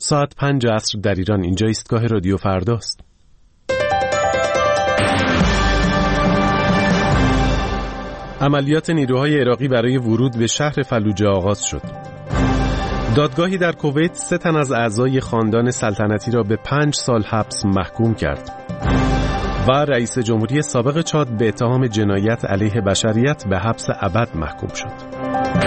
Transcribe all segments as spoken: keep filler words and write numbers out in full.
ساعت پنج عصر در ایران. اینجا ایستگاه رادیو فرداست. عملیات نیروهای عراقی برای ورود به شهر فلوجه آغاز شد. دادگاهی در کویت سه تن از اعضای خاندان سلطنتی را به پنج سال حبس محکوم کرد. و رئیس جمهوری سابق چاد به اتهام جنایت علیه بشریت به حبس ابد محکوم شد.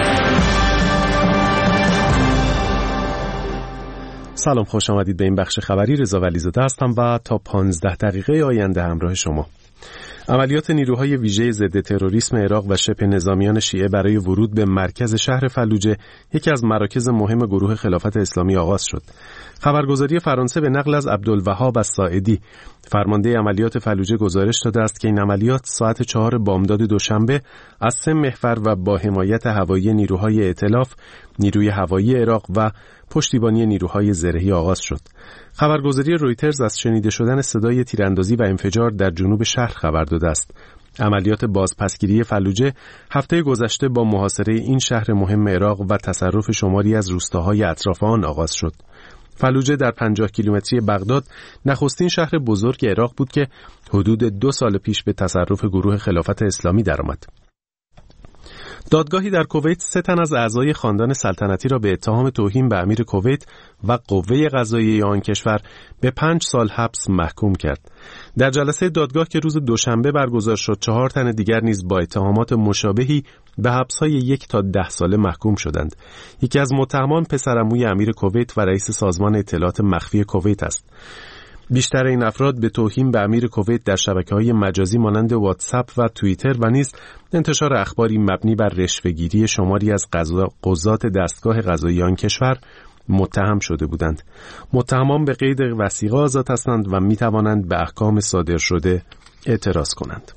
سلام، خوش آمدید به این بخش خبری. رضا ولیزاده هستم و تا پانزده دقیقه آینده همراه شما. عملیات نیروهای ویژه ضد تروریسم عراق و شبه نظامیان شیعه برای ورود به مرکز شهر فلوجه، یکی از مراکز مهم گروه خلافت اسلامی، آغاز شد. خبرگزاری فرانسه به نقل از عبدالوهاب الساعدی، فرمانده عملیات فلوجه، گزارش داده است که این عملیات ساعت چهار بامداد دوشنبه از سه محور و با حمایت هوایی نیروهای ائتلاف، نیروی هوایی عراق و پشتیبانی نیروهای زرهی آغاز شد. خبرگزاری رویترز از شنیده شدن صدای تیراندازی و انفجار در جنوب شهر خبر داده است. عملیات بازپسگیری فلوجه هفته گذشته با محاصره این شهر مهم عراق و تصرف شماری از روستاهای اطراف آن آغاز شد. فلوجه در پنجاه کیلومتری بغداد نخستین شهر بزرگ عراق بود که حدود دو سال پیش به تصرف گروه خلافت اسلامی درآمد. دادگاهی در کویت سه تن از اعضای خاندان سلطنتی را به اتهام توهین به امیر کویت و قوه قضاییه آن کشور به پنج سال حبس محکوم کرد. در جلسه دادگاه که روز دوشنبه برگزار شد، چهار تن دیگر نیز با اتهامات مشابهی به حبس‌های یک تا ده ساله محکوم شدند. یکی از متهمان پسرعموی امیر کویت و رئیس سازمان اطلاعات مخفی کویت است. بیشتر این افراد به توهین به امیر کویت در شبکه‌های مجازی مانند واتساپ و توییتر و نیز انتشار اخباری مبنی بر رشوه‌گیری شماری از قضات دستگاه قضایی آن کشور متهم شده بودند. متهمان به قید وثیقه آزاد هستند و می‌توانند به احکام صادر شده اعتراض کنند.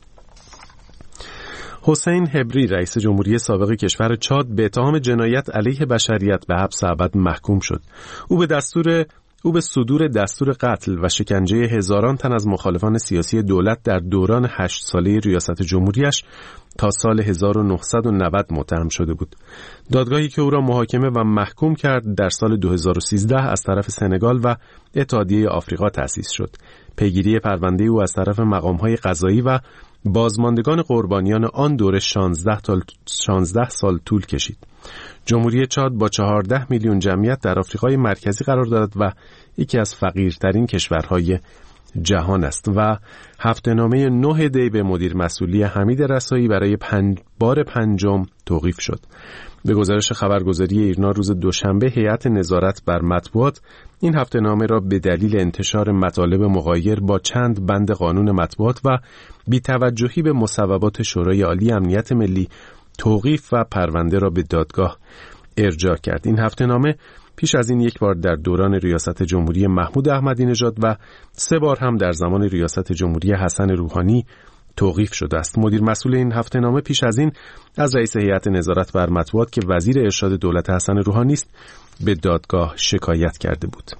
حسین حبری، رئیس جمهوری سابق کشور چاد، به اتهام جنایت علیه بشریت به حبس ابد محکوم شد. او به دستور او به صدور دستور قتل و شکنجه هزاران تن از مخالفان سیاسی دولت در دوران هشت ساله ریاست جمهوریش تا سال هزار و نهصد و نود متهم شده بود. دادگاهی که او را محاکمه و محکوم کرد در سال دو هزار و سیزده از طرف سنگال و اتحادیه آفریقا تأسیس شد. پیگیری پرونده او از طرف مقام‌های قضایی و بازماندگان قربانیان آن دوره شانزده سال طول کشید. جمهوری چاد با چهارده میلیون جمعیت در آفریقای مرکزی قرار دارد و یکی از فقیرترین کشورهای جهان است و هفته‌نامه نه دی به مدیر مسئولی حمید رسایی برای پنج بار پنجم توقیف شد. به گزارش خبرگزاری ایرنا روز دوشنبه، هیئت نظارت بر مطبوعات این هفته‌نامه را به دلیل انتشار مطالب مغایر با چند بند قانون مطبوعات و بی‌توجهی به مصوبات شورای عالی امنیت ملی توقیف و پرونده را به دادگاه ارجاع کرد. این هفته‌نامه پیش از این یک بار در دوران ریاست جمهوری محمود احمدی نژاد و سه بار هم در زمان ریاست جمهوری حسن روحانی توقیف شده است. مدیر مسئول این هفته‌نامه پیش از این از رئیس هیئت نظارت بر مطبوعات که وزیر ارشاد دولت حسن روحانی است به دادگاه شکایت کرده بود.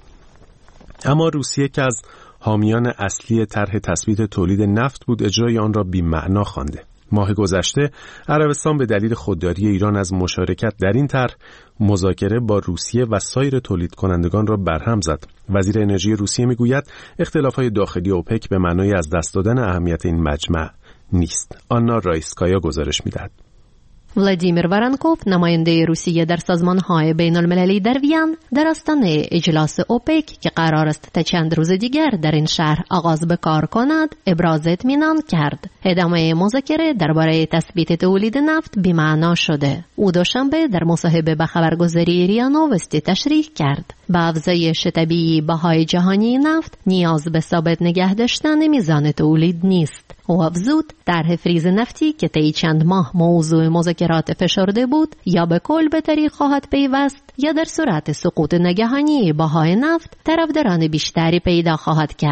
اما روسیه که از حامیان اصلی طرح تثبیت تولید نفت بود، اجرای آن را بی‌معنا خوانده. ماه گذشته عربستان به دلیل خودداری ایران از مشارکت در این طرح مذاکره با روسیه و سایر تولید کنندگان را برهم زد. وزیر انرژی روسیه میگوید اختلافات داخلی اوپک به معنای از دست دادن اهمیت این مجمع نیست. آنا رایسکایا گزارش میدهد. ولادیمیر وارانکوف، نماینده روسیه در سازمان‌های بین‌المللی در وین، در آستانه اجلاس اوپک که قرار است تا چند روز دیگر در این شهر آغاز به کار کند، ابراز اطمینان کرد. ادامه مذاکره درباره تثبیت تولید نفت بی‌معنا شده. او دوشنبه در مصاحبه با خبرگزاری ریا نووستی تشریح کرد با افزایش طبیعی بهای جهانی نفت نیاز به ثابت نگه داشتن میزان تولید نیست. او افزود طرح فریز نفتی که طی چند ماه موضوع مذاکرات فشرده بود یا به کل به طریق خواهد پیوست یا در صورت سقوط ناگهانی بهای نفت طرفداران بیشتری پیدا خواهد کرد.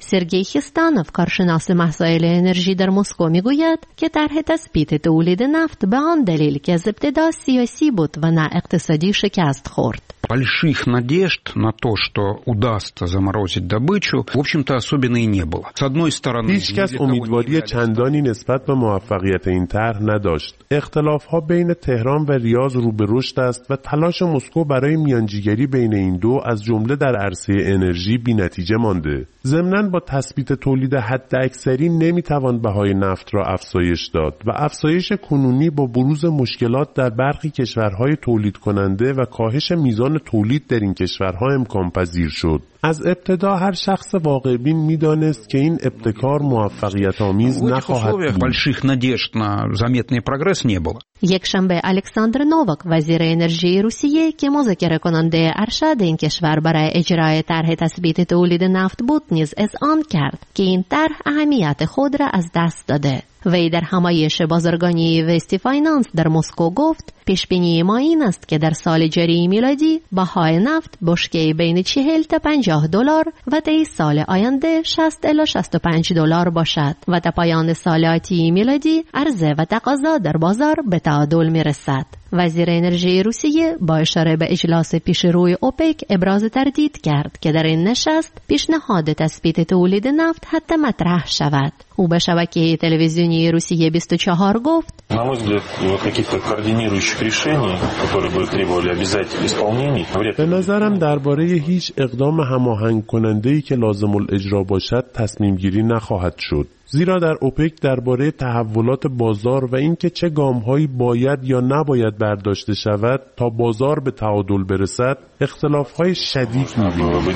سرگئی خیستانوف کارشناس مسائل انرژی در مسکو میگوید که طرح تثبیت تولید نفت به آن دلیل که از ابتدا سیاسی بود و نه اقتصادی شکست خورد. Больших надежд на то, что удастся заморозить добычу, в общем-то, особенно и не было. С одной стороны, هیچ کس امیدواری چندانی نسبت به موفقیت این طرح نداشت. اختلاف‌ها بین تهران و ریاض رو به رشد است و تلاش مسکو برای میانجیگری بین این دو از جمله در عرصه انرژی بی‌نتیجه مانده. ضمناً با تثبیت تولید حداکثری نمی‌توان بهای نفت را افزایش داد و افزایش کنونی با بروز مشکلات در برخی کشورهای تولید کننده و کاهش میزان تولید در این کشورها امکان پذیر شد. از ابتدا هر شخص واقع بین می‌دانست که این ابتکار موفقیت آمیز نخواهد بود. больших надежд на заметный прогресс не было. یک شنبه الکساندر نوواک وزیر انرژی روسیه که مذاکره کننده ارشد این کشور برای اجرای طرح تثبیت تولید نفت بود نیز اذعان کرد که این طرح اهمیت خود را از دست داده. وی در همایش بازرگانی وستی فاینانس در مسکو گفت پیشبینی ما این است که در سال جاری میلادی بهای نفت بشکه بین چهل تا پنجاه دلار و طی سال آینده شصت الی شصت و پنج دلار باشد و تا پایان سال آتی میلادی عرضه و تقاضا در بازار به تعادل میرسد. وزیر انرژی روسیه با اشاره به اجلاس پیشروی اوپک ابراز تردید کرد که در این نشست پیشنهاد تثبیت تولید نفت حتی مطرح شود. او به شبکه تلویزیونی روسیه بیست و چهار گفت: На мой взгляд, каких-то координирующих решений, которые бы требовали обязательных исполнений, вряд ли. به نظرم درباره هیچ اقدام هماهنگ کننده‌ای که لازم الاجرا باشد تصمیم گیری نخواهد شد. زیرا در اوپک درباره تحولات بازار و اینکه چه گام‌هایی باید یا نباید برداشته شود تا بازار به تعادل برسد اختلاف‌های شدید می‌بینیم.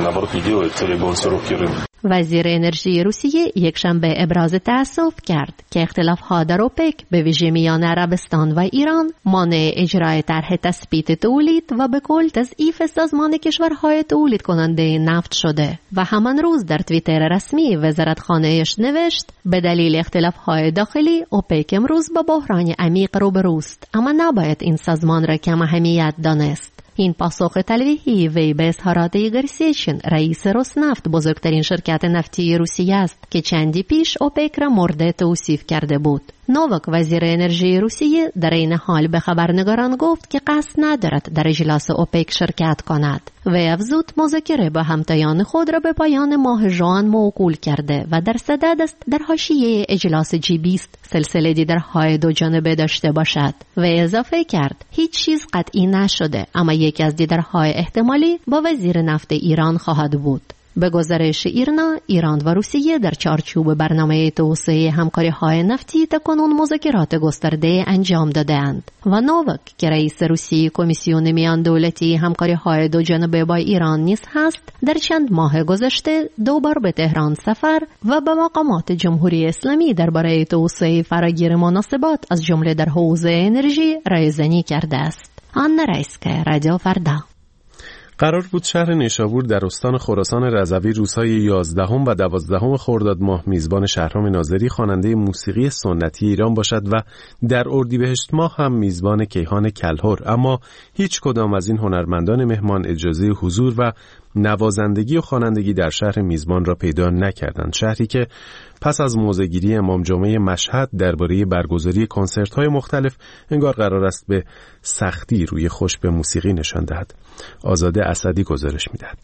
وزیر انرژی روسیه یک شنبه ابراز تأسف کرد که اختلاف‌ها در اوپک به ویژه میان عربستان و ایران مانع اجرای طرح تثبیت تولید و به کل تضعیف سازمان کشورهای تولید کننده نفت شده و همان روز در توییتر رسمی وزارتخانه‌اش نوشت به دلیل اختلاف‌های داخلی اوپک امروز با بحران عمیق روبروست، اما نباید این سازمان را کم اهمیت دانست. این پاسخ تلویحی وی به اظهارات ایگور سیچن رئیس روسنفت بزرگترین شرکت نفتی روسیه است که چندی پیش اوپک را مورد توصیف کرده بود. نوواک وزیر انرژی روسیه در این حال به خبرنگاران گفت که قصد ندارد در اجلاس اوپک شرکت کند. وی افزود مذاکره با همتایان خود را به پایان ماه ژوئن موکول کرده و در صدد است در حاشیه اجلاس جی بیست سلسله دیدارهای دو جانبه داشته باشد. وی اضافه کرد هیچ چیز قطعی نشده، اما یکی از دیدارهای احتمالی با وزیر نفت ایران خواهد بود. به گزارش ایرنا، ایران و روسیه در چارچوب برنامه توسعه همکاری‌های نفتی تاکنون مذاکرات گسترده انجام داده‌اند و نوواک که رئیس روسیه کمیسیون میان دولتی همکاری‌های دو جانبه با ایران نیز هست، در چند ماه گذشته دو بار به تهران سفر و به مقامات جمهوری اسلامی درباره توسعه فراگیر مناسبات از جمله در حوزه انرژی رایزنی کرده است. آنا رایسکا، رادیو فردا. قرار بود شهر نیشابور در استان خراسان رضوی روزهای یازدهم و دوازدهم خرداد ماه میزبان شهرام ناظری خواننده موسیقی سنتی ایران باشد و در اردیبهشت ماه هم میزبان کیهان کلهر، اما هیچ کدام از این هنرمندان مهمان اجازه حضور و نوازندگی و خوانندگی در شهر میزبان را پیدا نکردند. شهری که پس از موضع‌گیری امام جمعه مشهد درباره برگزاری کنسرت‌های مختلف انگار قرار است به سختی روی خوش به موسیقی نشان دهد. آزاده اسدی گزارش می‌دهد.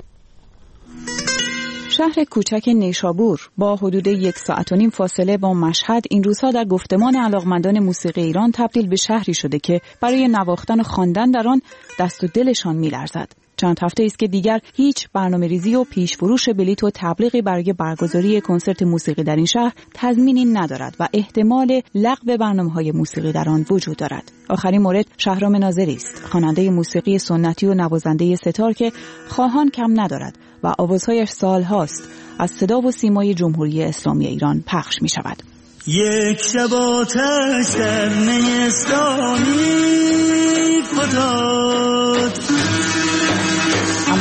شهر کوچک نیشابور با حدود یک ساعت و نیم فاصله با مشهد این روزها در گفتمان علاقمندان موسیقی ایران تبدیل به شهری شده که برای نواختن و خواندن در آن دست و دلشان می‌لرزد. چند هفته است که دیگر هیچ برنامه‌ریزی و پیش فروش بلیط و تبلیغی برای برگزاری کنسرت موسیقی در این شهر تضمینی ندارد و احتمال لغو برنامه‌های موسیقی در آن وجود دارد. آخرین مورد شهرام ناظری است، خواننده موسیقی سنتی و نوازنده ستار که خواهان کم ندارد و آوازهایش سالهاست از صدا و سیمای جمهوری اسلامی ایران پخش می شود. یک شب آتش در نیستانی فتاد، اما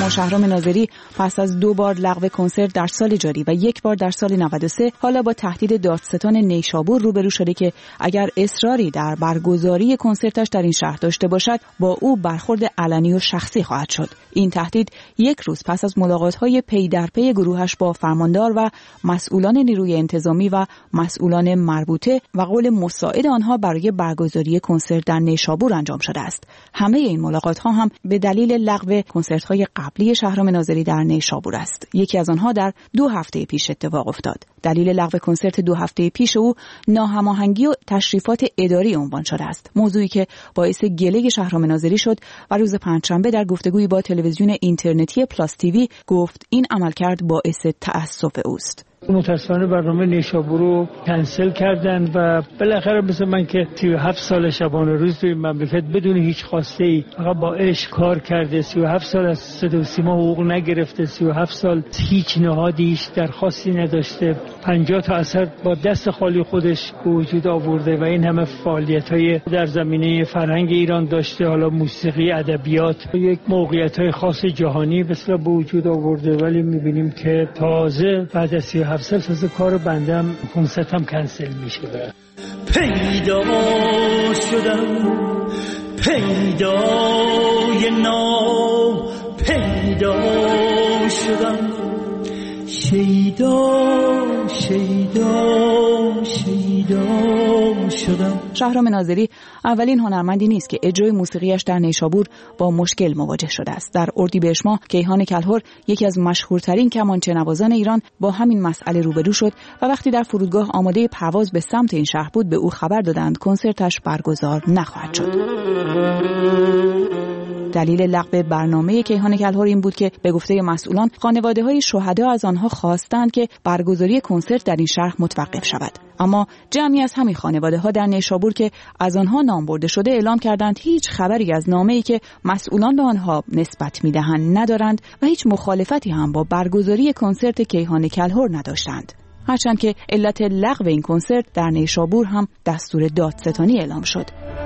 اما شهرام ناظری پس از دو بار لغو کنسرت در سال جاری و یک بار در سال نود و سه حالا با تهدید دادستان نیشابور روبرو شده که اگر اصراری در برگزاری کنسرتش در این شهر داشته باشد با او برخورد علنی و شخصی خواهد شد. این تهدید یک روز پس از ملاقات‌های پی در پی گروهش با فرماندار و مسئولان نیروی انتظامی و مسئولان مربوطه و قول مساعد آنها برای برگزاری کنسرت در نیشابور انجام شده است. همه این ملاقات‌ها هم به دلیل لغو کنسرت‌های قبلی شهرام ناظری در نیشابور است. یکی از آنها در دو هفته پیش اتفاق افتاد. دلیل لغو کنسرت دو هفته پیش او ناهماهنگی و تشریفات اداری عنوان شده است. موضوعی که باعث گله شهرام ناظری شد و روز پنجشنبه در گفتگویی با تلویزیون اینترنتی پلاس تیوی گفت این عملکرد باعث تأسف اوست. متاسفانه برنامه نیشابور رو کنسل کردن و بالاخره مثل من که سی و هفت سال شبانه روز توی مملکت بدون هیچ خواسته ای فقط با عشق کار کرده، سی و هفت سال از صدا و سیما حقوق نگرفته، سی و هفت سال هیچ نهادی هیچ درخواستی نداشته، پنجاه تا اثر با دست خالی خودش به وجود آورده و این همه فعالیت‌های در زمینه فرهنگ ایران داشته، حالا موسیقی، ادبیات، یک موقعیت‌های خاص جهانی بسیار به وجود آورده، ولی می‌بینیم که تازه بعد از سی و هفت سال تازه کار بندم کنسرتم کنسل میشه. پیدا شدم پیدای نام پیدا شدم شیدا شیدا شیدا شدم. شهرام ناظری اولین هنرمندی نیست که اجرای موسیقیش در نیشابور با مشکل مواجه شده است. در اردیبهشت ماه کیهان کلهر یکی از مشهورترین کمانچه نوازان ایران با همین مسئله روبرو شد و وقتی در فرودگاه آماده پرواز به سمت این شهر بود به او خبر دادند کنسرتش برگزار نخواهد شد. دلیل لغو برنامه کیهان کلهر این بود که به گفته مسئولان خانواده‌های شهدا از آنها خواستند که برگزاری کنسرت در این شهر متوقف شود. اما جمعی از همین خانواده‌ها در نیشابور که از آنها نام برده شده اعلام کردند هیچ خبری از نامه‌ای که مسئولان به آنها نسبت می‌دهند ندارند و هیچ مخالفتی هم با برگزاری کنسرت کیهان کلهر نداشتند. هرچند که علت لغو این کنسرت در نیشابور هم دستور دادستانی اعلام شد.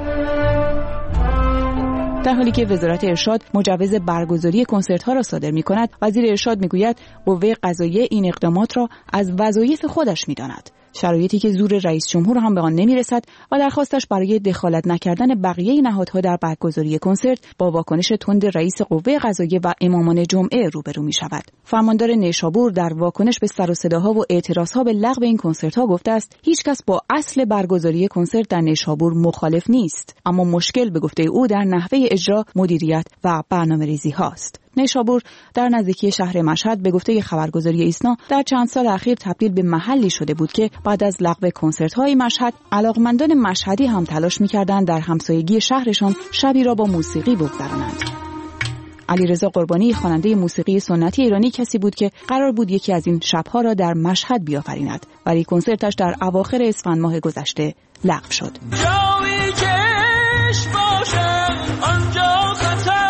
در حالی که وزارت ارشاد مجوز برگزاری کنسرت‌ها را صادر می‌کند، وزیر ارشاد می‌گوید قوه قضاییه این اقدامات را از وظایف خودش می‌داند. شرایطی که زور رئیس جمهور هم به آن نمی‌رسد و درخواستش برای دخالت نکردن بقیه نهادها در برگزاری کنسرت با واکنش تند رئیس قوه قضاییه و امامان جمعه روبرو می‌شود. فرماندار نیشابور در واکنش به سر و صداها و اعتراضها به لغو این کنسرت‌ها گفته است هیچکس با اصل برگزاری کنسرت در نیشابور مخالف نیست، اما مشکل به گفته او در نحوه اجرا، مدیریت و برنامه‌ریزی هاست. نیشابور در نزدیکی شهر مشهد به گفته خبرگزاری ایسنا در چند سال اخیر تبدیل به محلی شده بود که بعد از لغو کنسرت‌های مشهد علاقمندان مشهدی هم تلاش می‌کردند در همسایگی شهرشان شبی را با موسیقی بگذرانند. علیرضا قربانی خواننده موسیقی سنتی ایرانی کسی بود که قرار بود یکی از این شب‌ها را در مشهد بیافریند، ولی کنسرتش در اواخر اسفند ماه گذشته لغو شد. جایی که عشق باشه آنجا خطر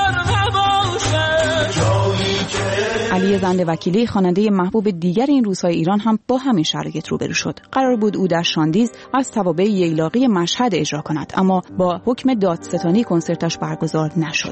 علی زنده وکیلی خواننده محبوب دیگر این روزهای ایران هم با همین شرایط روبرو شد. قرار بود او در شاندیز از توابع ییلاقی مشهد اجرا کند، اما با حکم دادستانی کنسرتش برگزار نشد.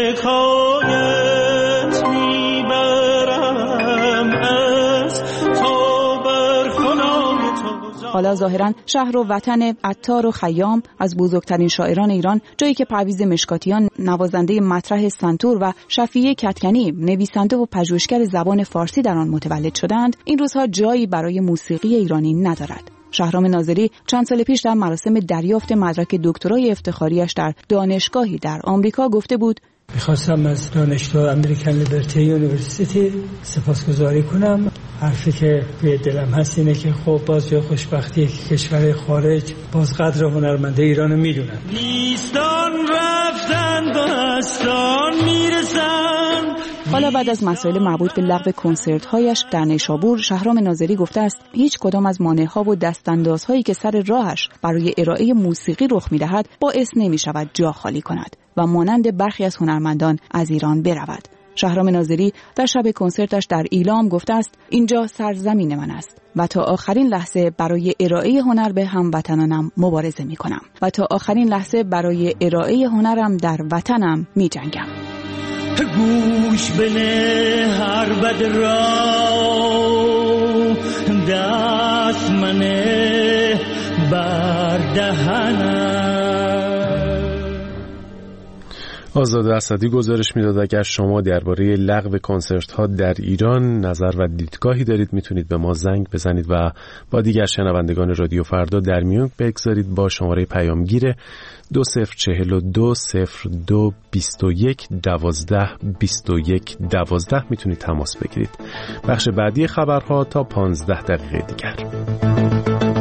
حالا ظاهراً شهر و وطن عطار و خیام از بزرگترین شاعران ایران، جایی که پرویز مشکاتیان نوازنده مطرح سنتور و شفیع کدکنی نویسنده و پژوهشگر زبان فارسی در آن متولد شدند، این روزها جایی برای موسیقی ایرانی ندارد. شهرام ناظری چند سال پیش در مراسم دریافت مدرک دکترای افتخاریش در دانشگاهی در آمریکا گفته بود میخواستم از دانشگاه امریکن لیبرتی یونیورسیتی سپاسگزاری کنم. حرفی که به دلم هست اینه که خب باز جای خوشبختیه که کشور خارج باز قدر هنرمنده ایرانو میدونن. نیستان رفتن بستان میرسن. حالا بعد از مسائل مربوط به لغو کنسرت‌هایش در نیشابور، شهرام ناظری گفته است هیچ کدام از مانع‌ها و دستاندازهایی که سر راهش برای ارائه موسیقی رخ می‌دهد باعث نمی‌شود جا خالی کند و مانند برخی از هنرمندان از ایران برود. شهرام ناظری در شب کنسرتش در ایلام گفته است اینجا سرزمین من است و تا آخرین لحظه برای ارائه هنر به هموطنانم مبارزه می‌کنم و تا آخرین لحظه برای ارائه هنرم در وطنم می‌جنگم. گوش بنه هر بد را دست منه بر دهنم. آزاد اسدی گزارش میداد اگر شما درباره لغو کنسرت ها در ایران نظر و دیدگاهی دارید میتونید به ما زنگ بزنید و با دیگر شنوندگان رادیو فردا در میون بگذارید. با شماره پیامگیر دو صفر چهل و دو صفر دو بیست و یک دوازده بیست و یک دوازده میتونید تماس بگیرید. بخش بعدی خبرها تا پانزده دقیقه دیگر.